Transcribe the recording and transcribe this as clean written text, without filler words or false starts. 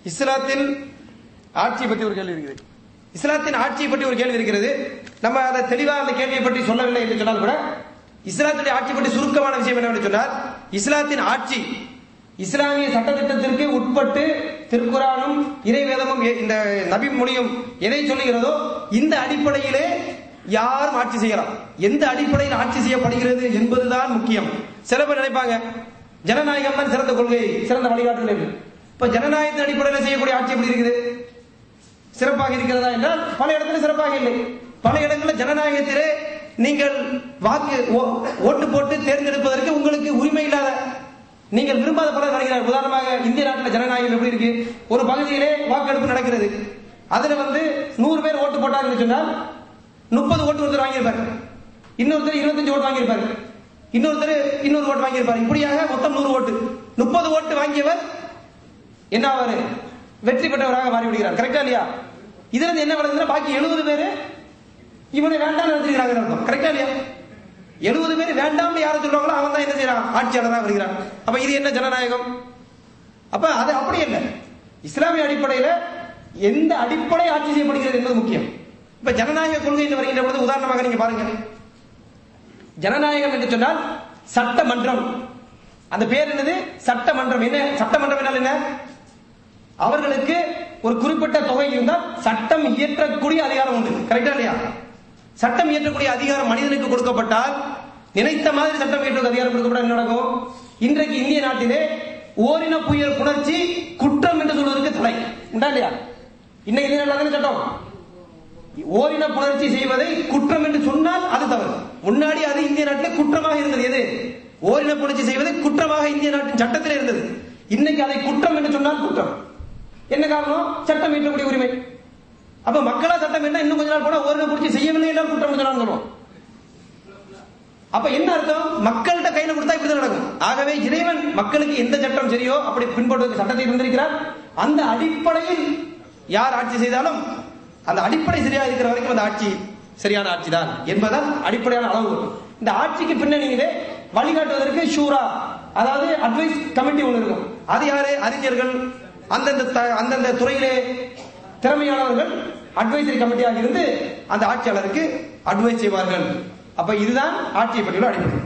இஸ்லாத்தின் ஆட்சியை பற்றி ஒரு கேள்வி இருக்கிறது. இஸ்லாத்தின் ஆட்சியை பற்றி ஒரு கேள்வி இருக்கிறது. நம்ம அதை தெளிவாக அந்த கேள்வியை பற்றி சொல்லவில்லை என்று சொன்னால் கூட இஸ்லாத்துடைய ஆட்சி பற்றி சுருக்கமான விஷயம் என்னவென்று சொன்னால், இஸ்லாத்தின் ஆட்சி இஸ்லாமிய சட்டத்திட்டத்திற்கு உட்பட்டு திருக்குரானும் இறைவேதமும் இந்த நபி மொழியும் எதை சொல்லுகிறதோ இந்த அடிப்படையிலே யாரும் ஆட்சி செய்யலாம். எந்த அடிப்படையில் ஆட்சி செய்யப்படுகிறது என்பதுதான் முக்கியம். சில பேர் நினைப்பாங்க ஜனநாயகம் தான் சிறந்த கொள்கை, சிறந்த வழிகாட்டுதல் என்று. இப்ப ஜனநாயகத்தின் அடிப்படையில் செய்யக்கூடிய ஆட்சி எப்படி இருக்குது? சிறப்பாக இருக்கிறதா என்றால் பல இடத்துல சிறப்பாக இல்லை. பல இடங்களில் ஜனநாயகத்திலே நீங்கள் ஓட்டு போட்டு தேர்ந்தெடுப்பதற்கு உங்களுக்கு உரிமை இல்லாத, நீங்கள் விரும்பாத பலர் வருகிறார். உதாரணமாக இந்திய நாட்டில் ஜனநாயகம் எப்படி இருக்கு? ஒரு பகுதியிலே வாக்கெடுப்பு நடக்கிறது. அதுல 100 பேர் ஓட்டு போட்டாங்கன்னு சொன்னால் 30 ஓட்டு ஒருத்தர் வாங்கியிருப்பார், இன்னொருத்தர் 25 ஓட்டு வாங்கியிருப்பார், இன்னொருத்தர் 200 ஓட்டு வாங்கியிருப்பார். இப்படியாக மொத்தம் 100 ஓட்டு. 30 ஓட்டு வாங்கியவர் என்ன ஆவாரு? வெற்றி பெற்றவராக மாறிவிடுகிறார். கரெக்டா இல்லையா? இதுல இருந்து என்ன வளர்ந்து பாக்கி 70 பேரு இவனை வேண்டாம் நினைச்சிருக்கிறாங்க அர்த்தம். கரெக்டா இல்லையா? 70 பேர் வேண்டாம் யாரை சொல்றாங்களோ அவன் தான் என்ன செய்யறான்? ஆட்சியாளராக வருகிறான். அப்ப இது என்ன ஜனநாயகம்? அப்ப அது அப்படி இல்லை. இஸ்லாமிய அடிப்படையில எந்த அடிப்படை ஆட்சி செய்யப்படுகிறது என்பது முக்கியம். இப்ப ஜனநாயக கொள்கை என்று வருகின்ற பொழுது உதாரணமாக நீங்க பாருங்க, ஜனநாயகம் என்று சொன்னால் சட்டமன்றம். அந்த பேர் என்னது? சட்டமன்றம். என்ன சட்டமன்றம் என்றால் என்ன? அவர்களுக்கு ஒரு குறிப்பிட்ட தொகை இருந்தால் சட்டம் இயற்றக்கூடிய அதிகாரம் உண்டு. கரெக்டா இல்லையா? சட்டம் இயற்றக்கூடிய அதிகாரம் மனிதனுக்கு கொடுக்கப்பட்டால், நினைத்த மாதிரி சட்டம் இயற்ற அதிகாரம் கொடுக்கப்பட்டால் என்ன நடக்கும்? இன்றைக்கு இந்திய நாட்டிலே ஓரின புயல் புணர்ச்சி குற்றம் என்று சொல்வதற்கு தடை உண்டா இல்லையா? இன்னைக்கு இந்திய நாட்டில் சட்டம் ஓரின புணர்ச்சி செய்வதை குற்றம் என்று சொன்னால் அது தவறு. முன்னாடி அது இந்திய நாட்டில் குற்றமாக இருந்தது. எது? ஓரின புணர்ச்சி செய்வது குற்றமாக இந்திய நாட்டின் சட்டத்தில் இருந்தது. இன்னைக்கு அதை குற்றம் என்று சொன்னால் குற்றம். என்ன காரணம்? சட்டம் இயற்றக்கூடிய உரிமை. அப்ப மக்களா சட்டம் என்ன இன்னும் கொஞ்ச நாள் போனா ஓரின புணர்ச்சி செய்யவில்லை என்றால் குற்றம் சொல்லுவோம். அப்ப என்ன அர்த்தம்? மக்கள்கிட்ட கையில கொடுத்தா இப்படிதான் நடக்கும். ஆகவே இறைவன் மக்களுக்கு எந்த சட்டம் சரியோ அப்படி பின்பற்றுவதற்கு சட்டத்தை தந்திருக்கிறார். அந்த அடிப்படையில் யார் ஆட்சி செய்தாலும் அந்த அடிப்படை சரியா இருக்கிற வரைக்கும் அந்த ஆட்சி சரியான ஆட்சி தான் என்பதால் அடிப்படையான அளவு. இந்த ஆட்சிக்கு பின்னணியிலே வழிகாட்டுவதற்கு ஷூரா, அதாவது அட்வைஸ் கமிட்டி ஒன்று இருக்கும். அது யாரு? அறிஞர்கள், அந்தந்த துறையிலே திறமையானவர்கள் அட்வைசரி கமிட்டியாக இருந்து அந்த ஆட்சியாளருக்கு அட்வைஸ் செய்வார்கள். அப்ப இதுதான் ஆட்சியை பற்றியுள்ள அடிப்படை.